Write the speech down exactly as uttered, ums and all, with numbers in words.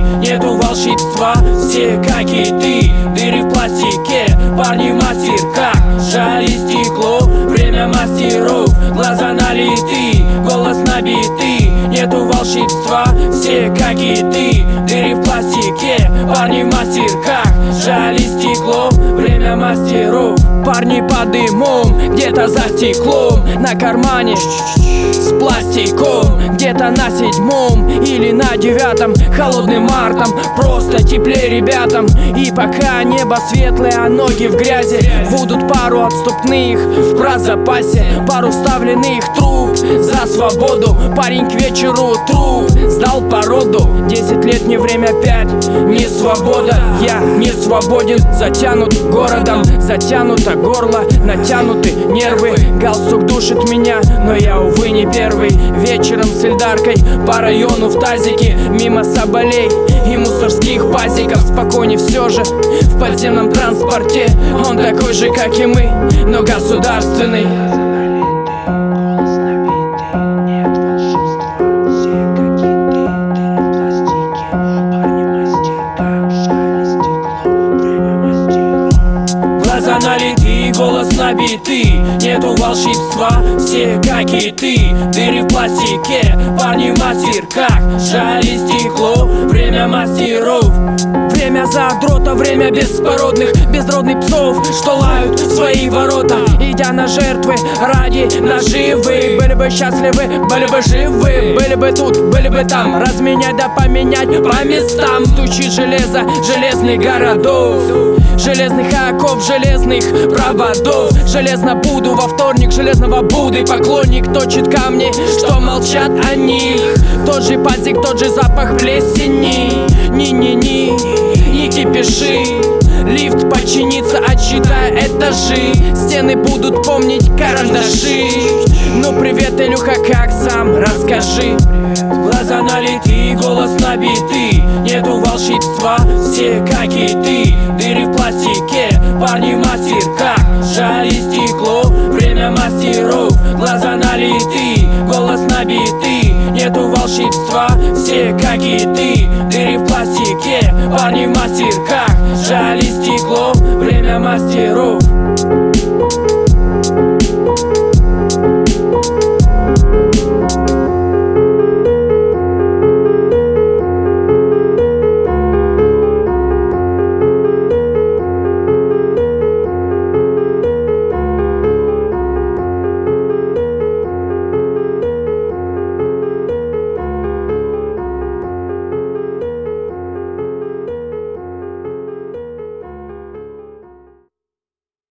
нету волшебства. Все как и ты, дыры в пластике, парни в мастерках, жаль стекло. Время мастеров, глаза налиты, голос набитый, нету волшебства. Все как и ты, дыры в пластике, парни в мастерках, жаль стекло. Время мастеров. Парни под дымом, где-то за стеклом, на кармане с пластиком, где-то на седьмом или на девятом, холодным мартом, просто теплее ребятам. И пока небо светлое, а ноги в грязи, будут пару отступных в прозапасе, пару вставленных труб за свободу. Парень к вечеру труп сдал породу. Десять лет не время пять, не свобода. Я не свободен, затянут городом, затянуто горло, натянуты нервы. Галстук душит меня, но я, увы, не первый. Вечером с Эльдаркой по району в тазике, мимо соболей и мусорских пазиков. Спокойней все же в подземном транспорте. Он такой же, как и мы, но государственный. Глаза налиты, голос набитый, нету волшебства. Все как и ты, дыры в пластике, парни в мастерках, жаль стекло. Время мастеров. Время задрота, время беспородных, безродных псов, что лают в свои ворота, идя на жертвы ради наживы. Были бы счастливы, были бы живы, были бы тут, были бы там, разменять да поменять по местам. Стучит железо железных городов, железных оков, железных проводов. Железно буду во вторник железного Будды, поклонник точит камни, что молчат о них. Тот же пазик, тот же запах плесени. Ни-ни-ни, не кипиши. Лифт починится, отсчитая этажи. Стены будут помнить карандаши. Ну привет, Илюха, как сам? Расскажи. Глаза налиты, голос набитый, нету волшебства. Все как и ты, дыры в пластике, парни в мастерках, жаль стекло. Время мастеров. Глаза налиты, голос набитый, нету волшебства. Все как и ты, дыры в пластике, парни в мастерках, жаль стекло. Время мастеров.